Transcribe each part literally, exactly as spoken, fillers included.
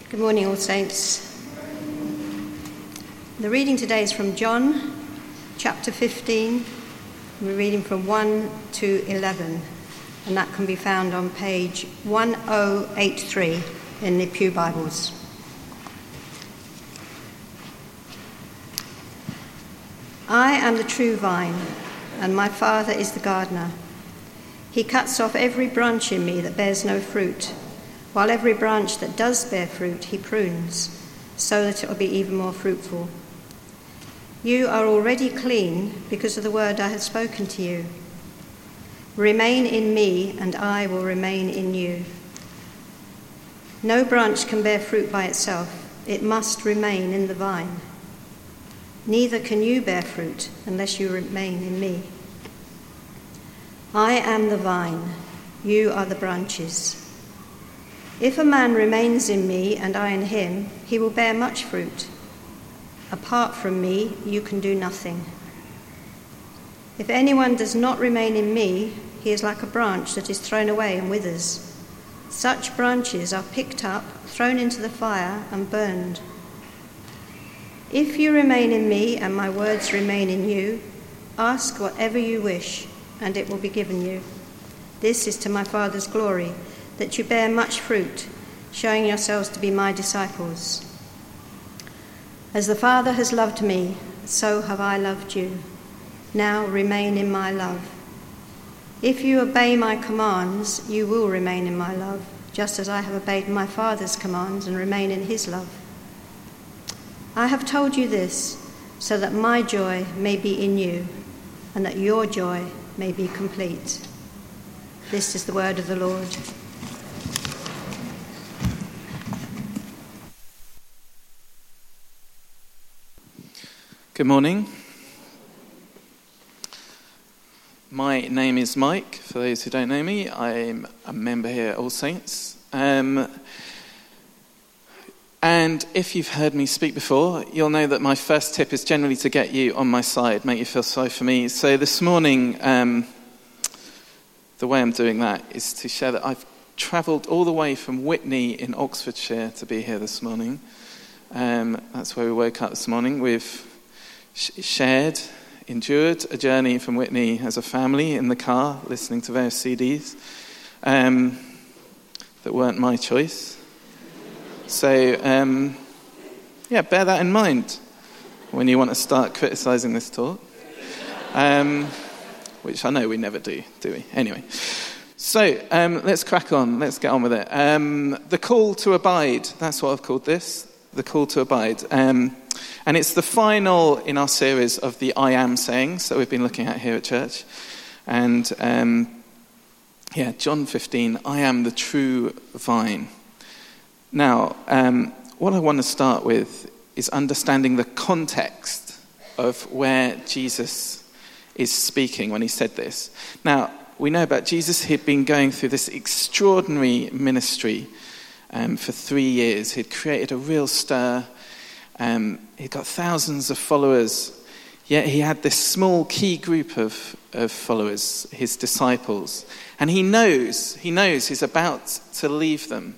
Good morning, all saints. The reading today is from John, chapter fifteen. We're reading from one to eleven, and that can be found on page one oh eight three in the Pew Bibles. I am the true vine, and my Father is the gardener. He cuts off every branch in me that bears no fruit, while every branch that does bear fruit he prunes, so that it will be even more fruitful. You are already clean because of the word I have spoken to you. Remain in me, and I will remain in you. No branch can bear fruit by itself. It must remain in the vine. Neither can you bear fruit unless you remain in me. I am the vine, you are the branches. If a man remains in me and I in him, he will bear much fruit. Apart from me, you can do nothing. If anyone does not remain in me, he is like a branch that is thrown away and withers. Such branches are picked up, thrown into the fire, and burned. If you remain in me and my words remain in you, ask whatever you wish, and it will be given you. This is to my Father's glory, that you bear much fruit, showing yourselves to be my disciples. As the Father has loved me, so have I loved you. Now remain in my love. If you obey my commands, you will remain in my love, just as I have obeyed my Father's commands and remain in his love. I have told you this, so that my joy may be in you, and that your joy may be complete. This is the word of the Lord. Good morning. My name is Mike, for those who don't know me. I'm a member here at All Saints. Um, and if you've heard me speak before, you'll know that my first tip is generally to get you on my side, make you feel sorry for me. So this morning, um, the way I'm doing that is to share that I've travelled all the way from Witney in Oxfordshire to be here this morning. Um, that's where we woke up this morning. We've shared, endured a journey from Witney as a family in the car, listening to various C Ds um, that weren't my choice. So, um, yeah, bear that in mind when you want to start criticising this talk, um, which I know we never do, do we? Anyway, so um, let's crack on. Let's get on with it. Um, the call to abide, that's what I've called this, the call to abide. Um, And it's the final in our series of the I am sayings that we've been looking at here at church. And um, yeah, John fifteen, I am the true vine. Now, um, what I want to start with is understanding the context of where Jesus is speaking when he said this. Now, we know about Jesus. He'd been going through this extraordinary ministry um, for three years. He'd created a real stir. Um, he'd got thousands of followers, yet he had this small key group of, of followers, his disciples. And he knows, he knows he's about to leave them.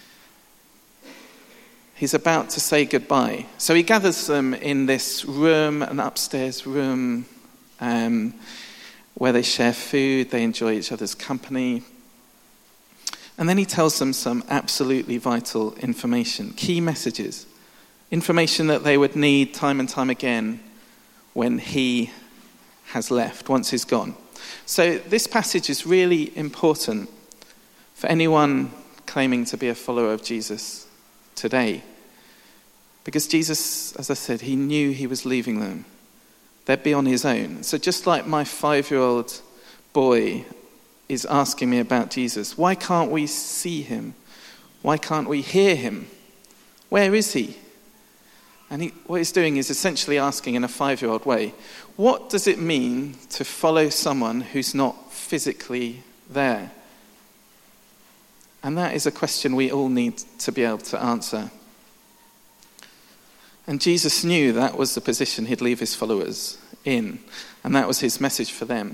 He's about to say goodbye. So he gathers them in this room, an upstairs room, um, where they share food, they enjoy each other's company. And then he tells them some absolutely vital information, key messages. Information that they would need time and time again when he has left, once he's gone. So this passage is really important for anyone claiming to be a follower of Jesus today. Because Jesus, as I said, he knew he was leaving them. They'd be on his own. So just like my five-year-old boy is asking me about Jesus, why can't we see him? Why can't we hear him? Where is he? And he, what he's doing is essentially asking in a five-year-old way, what does it mean to follow someone who's not physically there? And that is a question we all need to be able to answer. And Jesus knew that was the position he'd leave his followers in. And that was his message for them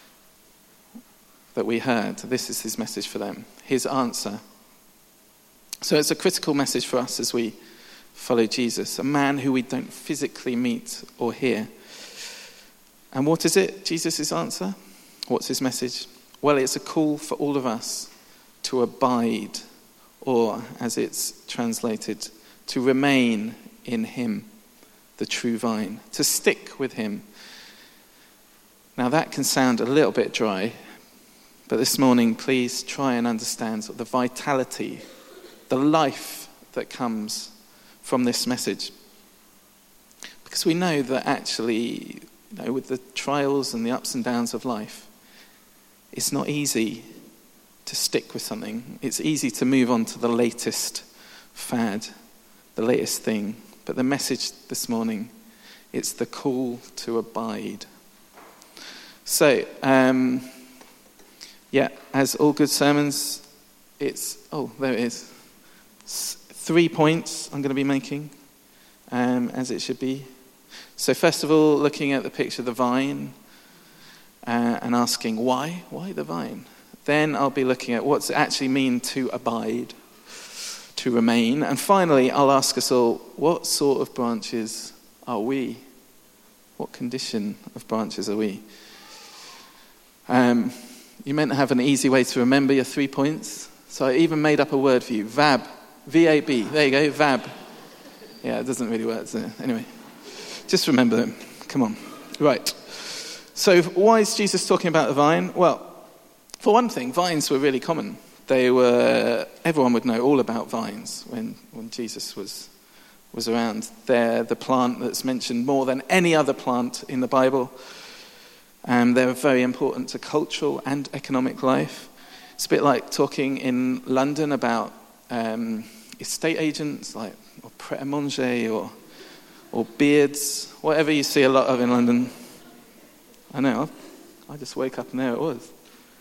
that we heard. This is his message for them, his answer. So it's a critical message for us as we follow Jesus, a man who we don't physically meet or hear. And what is it, Jesus' answer? What's his message? Well, it's a call for all of us to abide, or as it's translated, to remain in him, the true vine, to stick with him. Now that can sound a little bit dry, but this morning please try and understand the vitality, the life that comes from this message. Because we know that actually, you know, with the trials and the ups and downs of life, it's not easy to stick with something. It's easy to move on to the latest fad, the latest thing. But the message this morning, it's the call to abide. So, um, yeah, as all good sermons, it's, oh, there it is. Three points I'm going to be making, um, as it should be. So first of all, looking at the picture of the vine uh, and asking why? Why the vine? Then I'll be looking at what's it actually mean to abide, to remain. And finally, I'll ask us all, what sort of branches are we? What condition of branches are we? Um, you meant to have an easy way to remember your three points. So I even made up a word for you, V A B. V A B. There you go, V A B. Yeah, it doesn't really work, does it? Anyway, just remember them. Come on. Right. So why is Jesus talking about the vine? Well, for one thing, vines were really common. They were, everyone would know all about vines when, when Jesus was was around. They're the plant that's mentioned more than any other plant in the Bible. Um, they're very important to cultural and economic life. It's a bit like talking in London about um, estate agents, like or Pret-a-Manger or or beards, whatever you see a lot of in London. I know, I just wake up and there it was.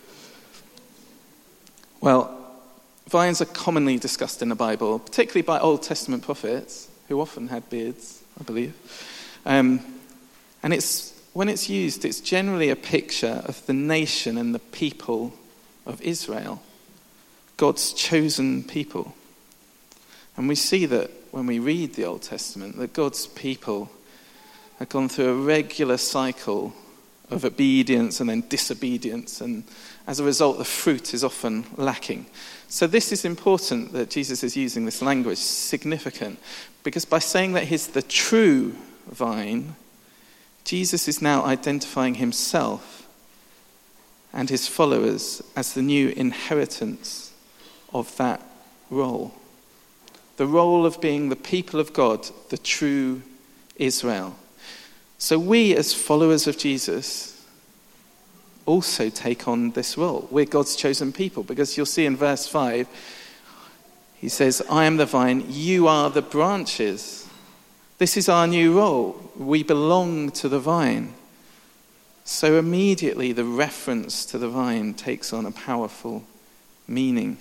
Well, vines are commonly discussed in the Bible, particularly by Old Testament prophets, who often had beards, I believe. Um, and it's when it's used, it's generally a picture of the nation and the people of Israel, God's chosen people. And we see that when we read the Old Testament, that God's people have gone through a regular cycle of obedience and then disobedience, and as a result, the fruit is often lacking. So this is important that Jesus is using this language, significant, because by saying that he's the true vine, Jesus is now identifying himself and his followers as the new inheritance of that role. The role of being the people of God, the true Israel. So we as followers of Jesus also take on this role. We're God's chosen people, because you'll see in verse five, he says, I am the vine, you are the branches. This is our new role. We belong to the vine. So immediately the reference to the vine takes on a powerful meaning.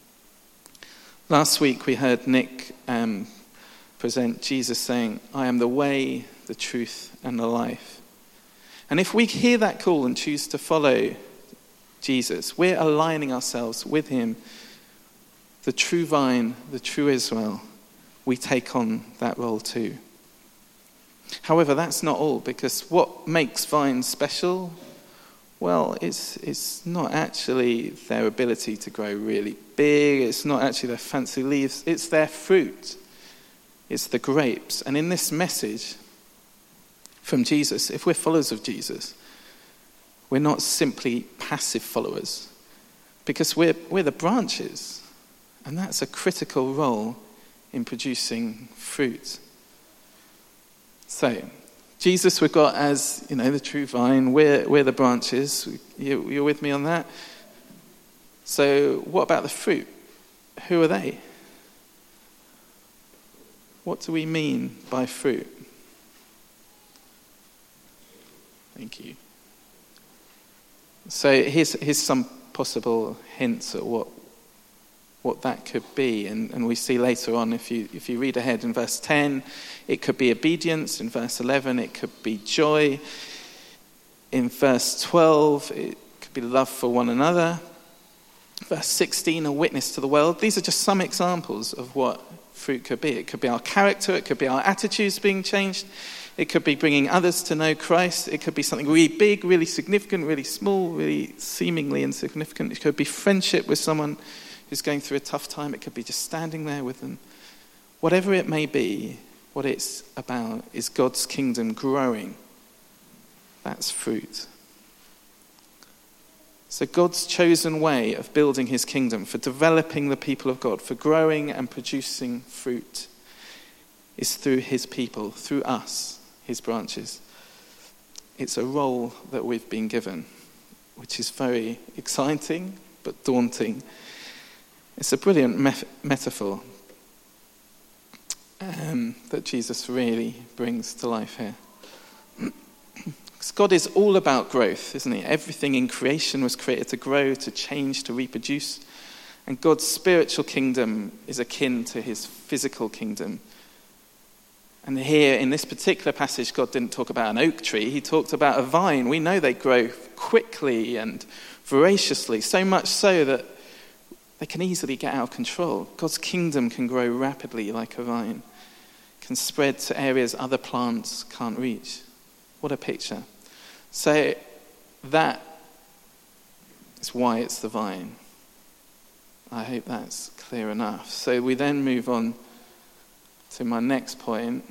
Last week we heard Nick um, present Jesus saying, I am the way, the truth, and the life. And if we hear that call and choose to follow Jesus, we're aligning ourselves with him, the true vine, the true Israel. We take on that role too. However, that's not all, because what makes vines special? Well, it's it's not actually their ability to grow really big. It's not actually their fancy leaves. It's their fruit. It's the grapes. And in this message from Jesus, if we're followers of Jesus, we're not simply passive followers, because we're we're the branches, and that's a critical role in producing fruit. So, Jesus we've got as, you know, the true vine. We're we're the branches. You, you're with me on that? So, what about the fruit? Who are they? What do we mean by fruit? Thank you. So here's here's some possible hints at what what that could be, and, and we see later on, if you if you read ahead in verse ten, it could be obedience. In verse eleven, it could be joy. In verse twelve, it could be love for one another. Verse sixteen, a witness to the world. These are just some examples of what fruit could be. It could be our character, it could be our attitudes being changed, it could be bringing others to know Christ, it could be something really big, really significant, really small, really seemingly insignificant. It could be friendship with someone who's going through a tough time, it could be just standing there with them. Whatever it may be, what it's about is God's kingdom growing. That's fruit. So God's chosen way of building his kingdom, for developing the people of God, for growing and producing fruit, is through his people, through us, his branches. It's a role that we've been given, which is very exciting but daunting. It's a brilliant me- metaphor um, that Jesus really brings to life here. God is all about growth, isn't he? Everything in creation was created to grow, to change, to reproduce. And God's spiritual kingdom is akin to his physical kingdom. And here, in this particular passage, God didn't talk about an oak tree. He talked about a vine. We know they grow quickly and voraciously, so much so that they can easily get out of control. God's kingdom can grow rapidly like a vine, can spread to areas other plants can't reach. What a picture. So that is why it's the vine. I hope that's clear enough. So we then move on to my next point.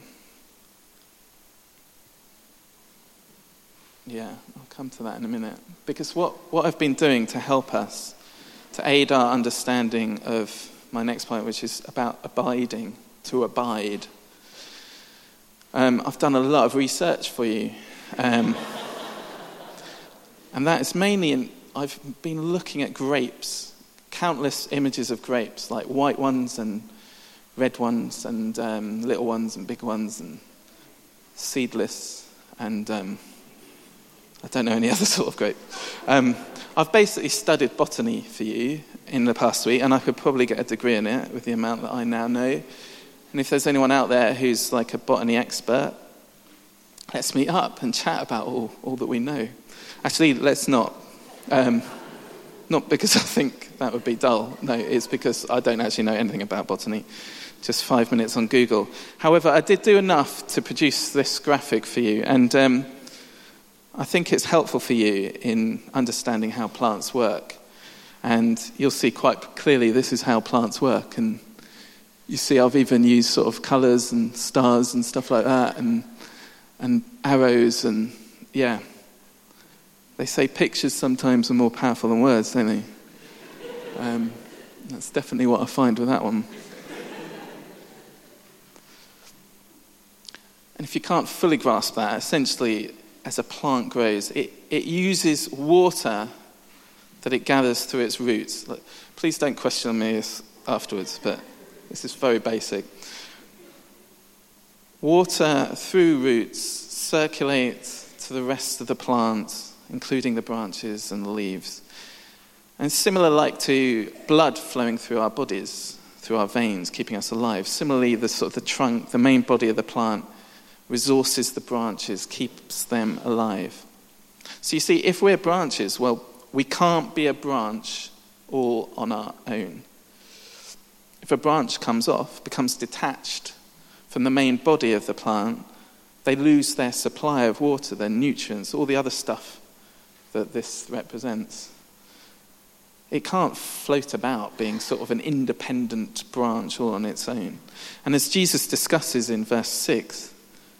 Yeah, I'll come to that in a minute. Because what, what I've been doing to help us, to aid our understanding of my next point, which is about abiding, to abide. Um, I've done a lot of research for you. Um, and that is mainly in, I've been looking at grapes, countless images of grapes, like white ones and red ones and um, little ones and big ones and seedless and um, I don't know any other sort of grape. Um, I've basically studied botany for you in the past week, and I could probably get a degree in it with the amount that I now know. And if there's anyone out there who's like a botany expert, let's meet up and chat about all, all that we know. Actually, let's not. Um, not because I think that would be dull. No, it's because I don't actually know anything about botany. Just five minutes on Google. However, I did do enough to produce this graphic for you. And um, I think it's helpful for you in understanding how plants work. And you'll see quite clearly this is how plants work. And you see I've even used sort of colours and stars and stuff like that and and arrows and, yeah. They say pictures sometimes are more powerful than words, don't they? Um, that's definitely what I find with that one. And if you can't fully grasp that, essentially, as a plant grows, it, it uses water that it gathers through its roots. Look, please don't question me afterwards, but this is very basic. Water through roots circulates to the rest of the plant, including the branches and the leaves. And similar like to blood flowing through our bodies, through our veins, keeping us alive. Similarly, the sort of the trunk, the main body of the plant, resources the branches, keeps them alive. So you see, if we're branches, well, we can't be a branch all on our own. If a branch comes off, becomes detached from the main body of the plant, they lose their supply of water, their nutrients, all the other stuff that this represents. It can't float about being sort of an independent branch all on its own. And as Jesus discusses in verse six,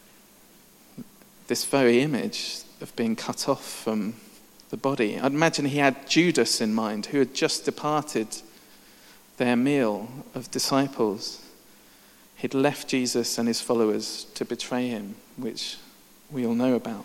this very image of being cut off from the body, I'd imagine he had Judas in mind, who had just departed their meal of disciples. He'd left Jesus and his followers to betray him, which we all know about.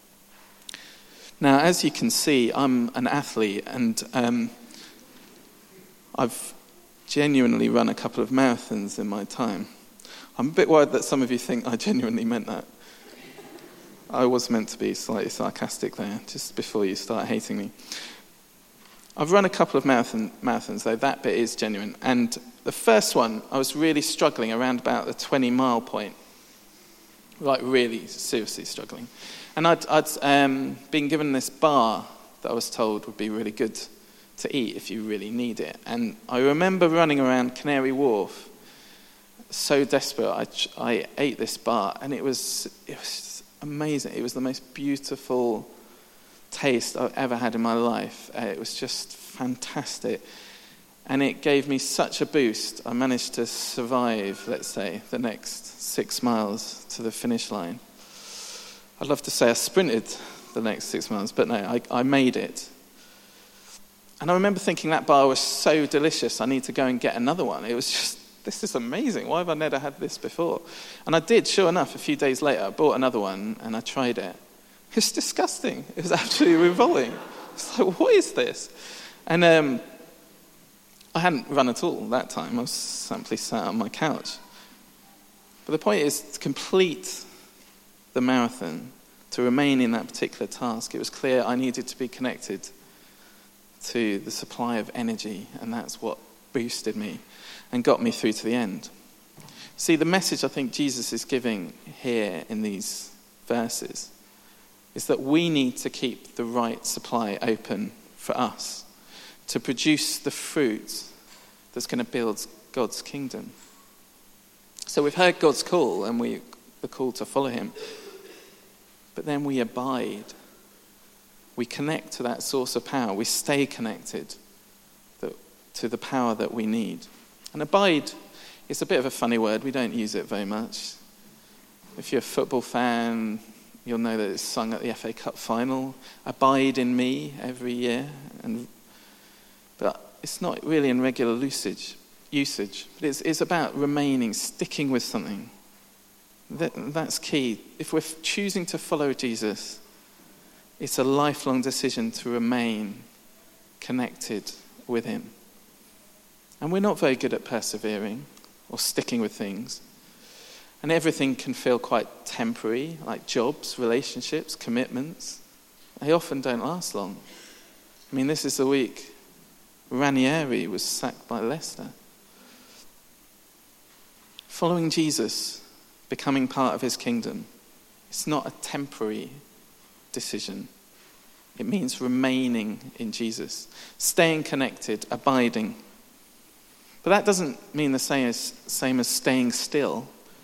Now, as you can see, I'm an athlete, and um, I've genuinely run a couple of marathons in my time. I'm a bit worried that some of you think I genuinely meant that. I was meant to be slightly sarcastic there, just before you start hating me. I've run a couple of marathon, marathons, though that bit is genuine. And the first one, I was really struggling around about the twenty-mile point. Like, really seriously struggling. And I'd, I'd um, been given this bar that I was told would be really good to eat if you really need it. And I remember running around Canary Wharf, so desperate. I, I ate this bar, and it was it was amazing. It was the most beautiful taste I've ever had in my life. Uh, it was just fantastic. And it gave me such a boost. I managed to survive, let's say, the next six miles to the finish line. I'd love to say I sprinted the next six miles, but no, I, I made it. And I remember thinking that bar was so delicious, I need to go and get another one. It was just, this is amazing. Why have I never had this before? And I did, sure enough, a few days later, I bought another one and I tried it. It's disgusting. It was absolutely revolting. It's like, what is this? And um, I hadn't run at all that time. I was simply sat on my couch. But the point is, to complete the marathon, to remain in that particular task, it was clear I needed to be connected to the supply of energy, and that's what boosted me and got me through to the end. See, the message I think Jesus is giving here in these verses is that we need to keep the right supply open for us to produce the fruit that's going to build God's kingdom. So we've heard God's call, and we the call to follow him, but then we abide. We connect to that source of power. We stay connected to the power that we need. And abide is a bit of a funny word. We don't use it very much. If you're a football fan, you'll know that it's sung at the F A Cup final. Abide in me every year. And but it's not really in regular usage. Usage. But it's, it's about remaining, sticking with something. That, that's key. If we're choosing to follow Jesus, it's a lifelong decision to remain connected with him. And we're not very good at persevering or sticking with things. And everything can feel quite temporary, like jobs, relationships, commitments. They often don't last long. I mean, this is the week Ranieri was sacked by Leicester. Following Jesus, becoming part of his kingdom, it's not a temporary decision. It means remaining in Jesus, staying connected, abiding. But that doesn't mean the same as, same as staying still,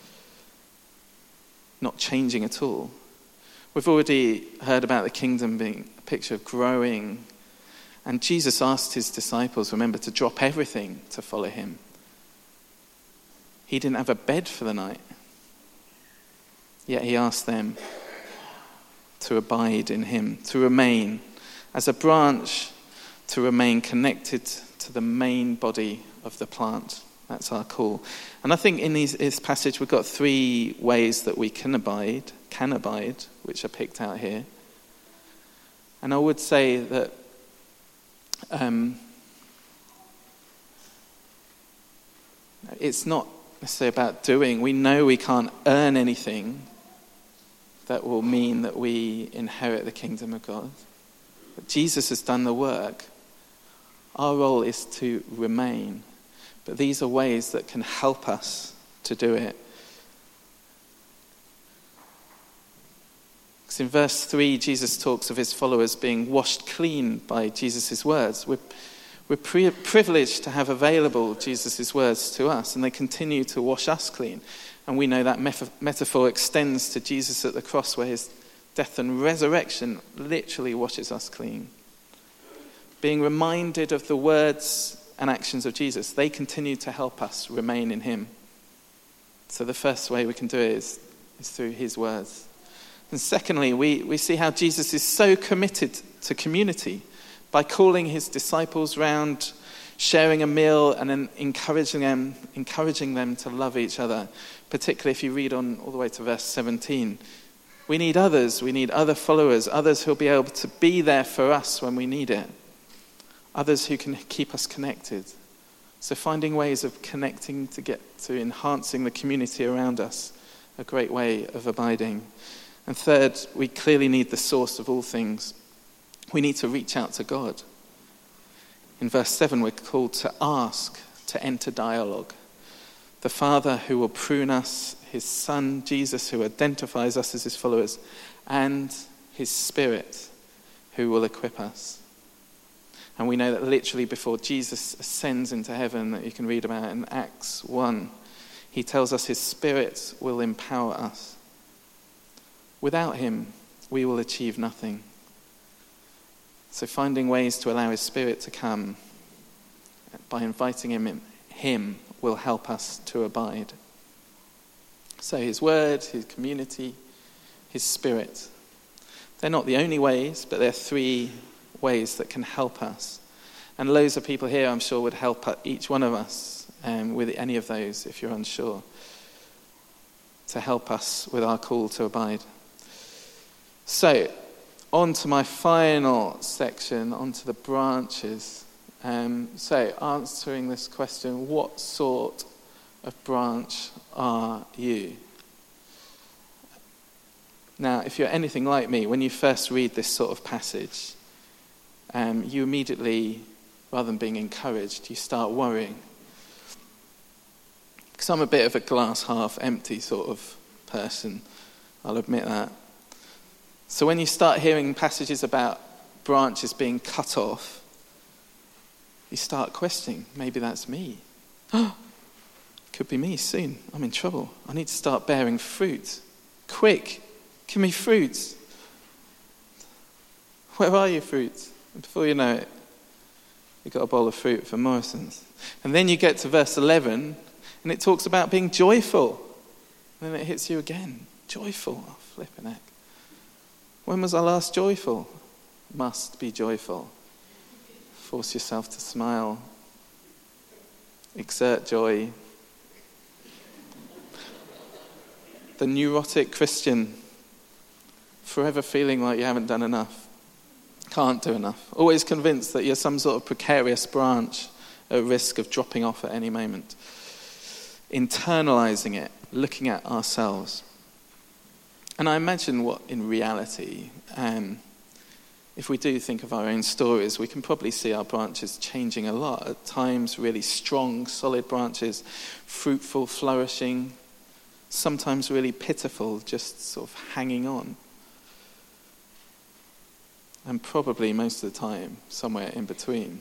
not changing at all. We've already heard about the kingdom being a picture of growing, and Jesus asked his disciples, remember, to drop everything to follow him. He didn't have a bed for the night, yet he asked them to abide in him, to remain as a branch, to remain connected to the main body of the plant. That's our call. And I think in these, this passage we've got three ways that we can abide, can abide, which are picked out here. And I would say that um, it's not necessarily about doing. We know we can't earn anything that will mean that we inherit the kingdom of God. But Jesus has done the work. Our role is to remain. But these are ways that can help us to do it. Because in verse three, Jesus talks of his followers being washed clean by Jesus' words. We're, we're pre- privileged to have available Jesus' words to us, and they continue to wash us clean. And we know that mef- metaphor extends to Jesus at the cross, where his death and resurrection literally washes us clean. Being reminded of the words and actions of Jesus, they continue to help us remain in him. So the first way we can do it is, is through his words. And secondly, we, we see how Jesus is so committed to community by calling his disciples round, sharing a meal, and then encouraging them, encouraging them to love each other. Particularly if you read on all the way to verse seventeen. We need others, we need other followers, others who'll be able to be there for us when we need it. Others who can keep us connected. So finding ways of connecting to get to enhancing the community around us, a great way of abiding. And third, we clearly need the source of all things. We need to reach out to God. In verse seven, we're called to ask, to enter dialogue. The Father who will prune us, his Son, Jesus, who identifies us as his followers, and his Spirit who will equip us. And we know that literally before Jesus ascends into heaven, that you can read about in Acts one, he tells us his Spirit will empower us. Without him, we will achieve nothing. So finding ways to allow his Spirit to come by inviting him in, him will help us to abide. So his word, his community, his Spirit. They're not the only ways, but they're three ways that can help us. And loads of people here, I'm sure, would help each one of us um, with any of those, if you're unsure, to help us with our call to abide. So, on to my final section, on to the branches. Um, so, answering this question, what sort of branch are you? Now, if you're anything like me, when you first read this sort of passage, um, you immediately, rather than being encouraged, you start worrying. Because I'm a bit of a glass half empty sort of person, I'll admit that. So when you start hearing passages about branches being cut off, you start questioning, maybe that's me. Could be me soon. I'm in trouble. I need to start bearing fruit. Quick, give me fruit. Where are your fruits? And before you know it, you've got a bowl of fruit for Morrison's. And then you get to verse eleven, and it talks about being joyful. And then it hits you again. Joyful. Oh, flipping heck. When was I last joyful? Must be joyful. Force yourself to smile. Exert joy. The neurotic Christian, forever feeling like you haven't done enough, can't do enough, always convinced that you're some sort of precarious branch at risk of dropping off at any moment. Internalizing it, looking at ourselves. And I imagine what in reality, um, if we do think of our own stories, we can probably see our branches changing a lot. At times really strong, solid branches, fruitful, flourishing, sometimes really pitiful, just sort of hanging on. And probably most of the time, somewhere in between.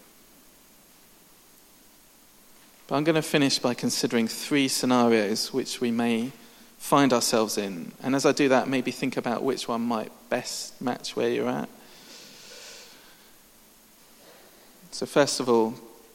But I'm going to finish by considering three scenarios which we may find ourselves in. And as I do that, maybe think about which one might best match where you're at. So first of all,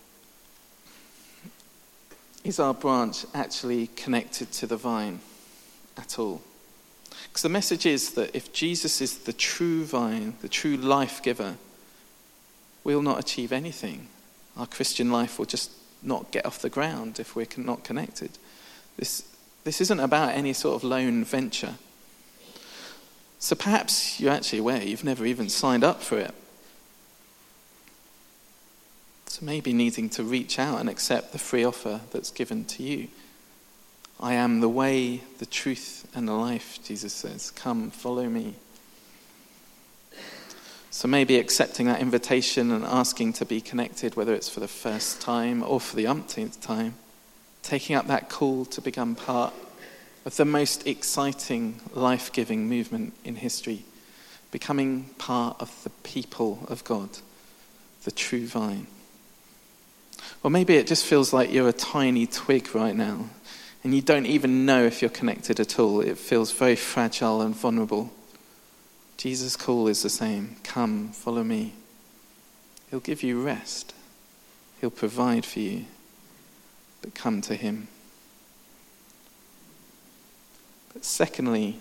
is our branch actually connected to the vine at all? Because the message is that if Jesus is the true vine, the true life giver, we'll not achieve anything. Our Christian life will just not get off the ground if we're not connected. This, this isn't about any sort of lone venture. So perhaps you're actually aware you've never even signed up for it. So maybe needing to reach out and accept the free offer that's given to you. I am the way, the truth, and the life, Jesus says. Come, follow me. So maybe accepting that invitation and asking to be connected, whether it's for the first time or for the umpteenth time. Taking up that call to become part of the most exciting, life-giving movement in history. Becoming part of the people of God, the true vine. Or maybe it just feels like you're a tiny twig right now, and you don't even know if you're connected at all. It feels very fragile and vulnerable. Jesus' call is the same. Come, follow me. He'll give you rest. He'll provide for you. But come to him. But secondly,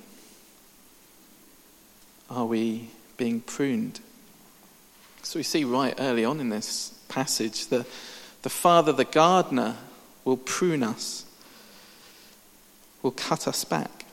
are we being pruned? So we see right early on in this passage that the Father, the gardener, will prune us, will cut us back.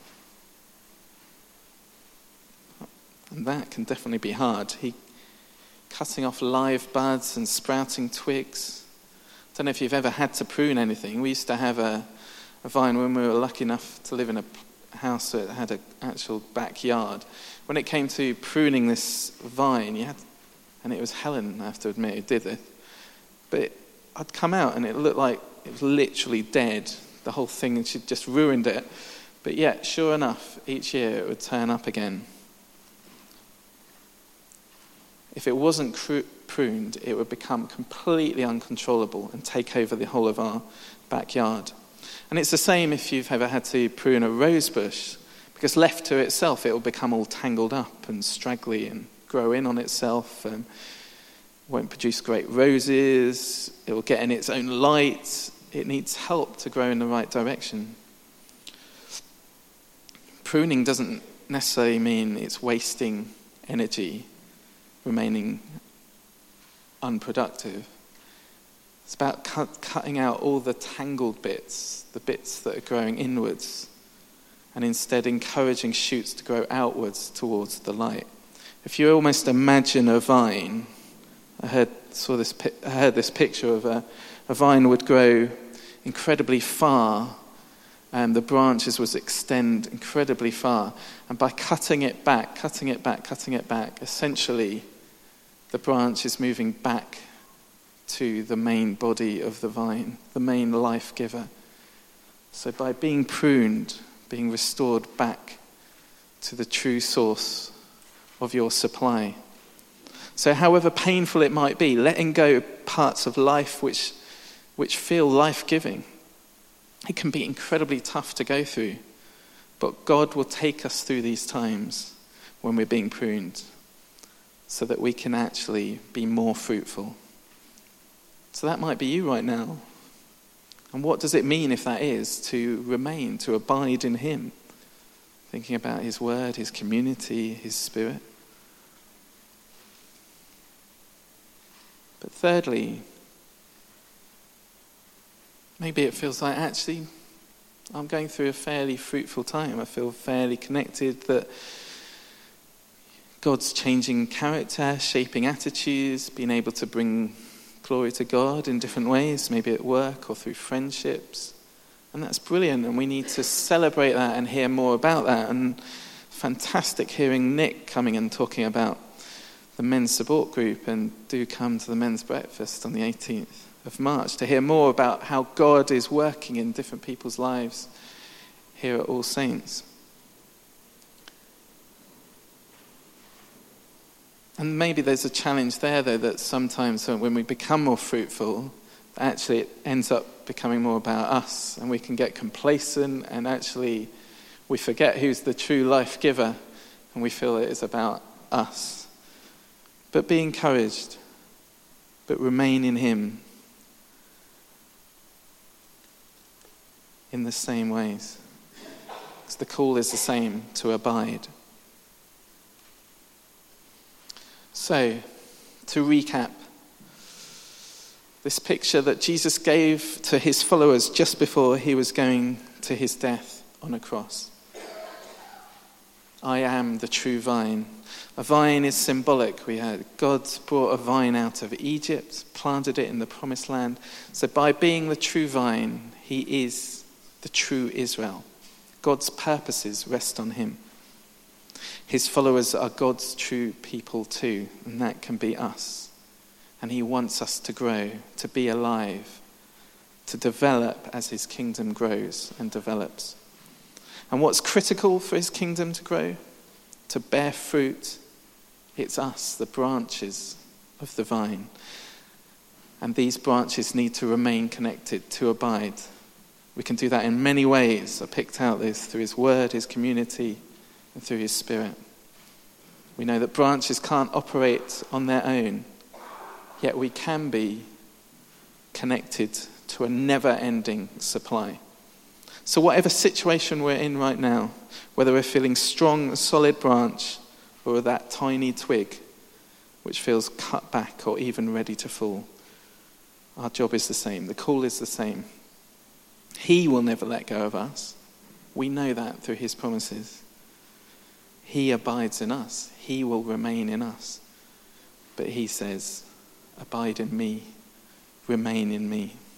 And that can definitely be hard. He cutting off live buds and sprouting twigs. I don't know if you've ever had to prune anything. We used to have a, a vine when we were lucky enough to live in a house that had an actual backyard. When it came to pruning this vine, you had, and it was Helen, I have to admit, who did it. But it, I'd come out and it looked like it was literally dead. The whole thing, and she'd just ruined it. But yet, sure enough, each year it would turn up again. If it wasn't cru- pruned, it would become completely uncontrollable and take over the whole of our backyard. And it's the same if you've ever had to prune a rose bush, because left to itself, it will become all tangled up and straggly and grow in on itself and won't produce great roses. It will get in its own light. It needs help to grow in the right direction. Pruning doesn't necessarily mean it's wasting energy, remaining unproductive. It's about cut, cutting out all the tangled bits, the bits that are growing inwards, and instead encouraging shoots to grow outwards towards the light. If you almost imagine a vine, I heard saw this I heard this picture of a, a vine would grow incredibly far, and the branches would extend incredibly far, and by cutting it back, cutting it back, cutting it back, essentially the branch is moving back to the main body of the vine, the main life giver. So by being pruned, being restored back to the true source of your supply. So however painful it might be, letting go parts of life which which feel life-giving, it can be incredibly tough to go through. But God will take us through these times when we're being pruned so that we can actually be more fruitful. So that might be you right now. And what does it mean if that is to remain, to abide in him? Thinking about his word, his community, his spirit. But thirdly, maybe it feels like actually I'm going through a fairly fruitful time. I feel fairly connected, that God's changing character, shaping attitudes, being able to bring glory to God in different ways, maybe at work or through friendships. And that's brilliant, and we need to celebrate that and hear more about that. And fantastic hearing Nick coming and talking about the men's support group, and do come to the men's breakfast on the eighteenth of March to hear more about how God is working in different people's lives here at All Saints. And maybe there's a challenge there, though, that sometimes when we become more fruitful, actually it ends up becoming more about us, and we can get complacent, and actually we forget who's the true life giver, and we feel it is about us. But be encouraged, but remain in him in the same ways. Because the call is the same, to abide. So, to recap, this picture that Jesus gave to his followers just before he was going to his death on a cross. I am the true vine. A vine is symbolic. We had God brought a vine out of Egypt, planted it in the promised land. So by being the true vine, he is the true Israel. God's purposes rest on him. His followers are God's true people too, and that can be us. And he wants us to grow, to be alive, to develop as his kingdom grows and develops. And what's critical for his kingdom to grow? To bear fruit. It's us, the branches of the vine. And these branches need to remain connected, to abide. We can do that in many ways. I picked out this through his word, his community, and through his spirit. We know that branches can't operate on their own, yet we can be connected to a never-ending supply. So whatever situation we're in right now, whether we're feeling strong, a solid branch, or that tiny twig which feels cut back or even ready to fall, our job is the same. The call is the same. He will never let go of us. We know that through his promises. He abides in us. He will remain in us. But he says, abide in me, remain in me.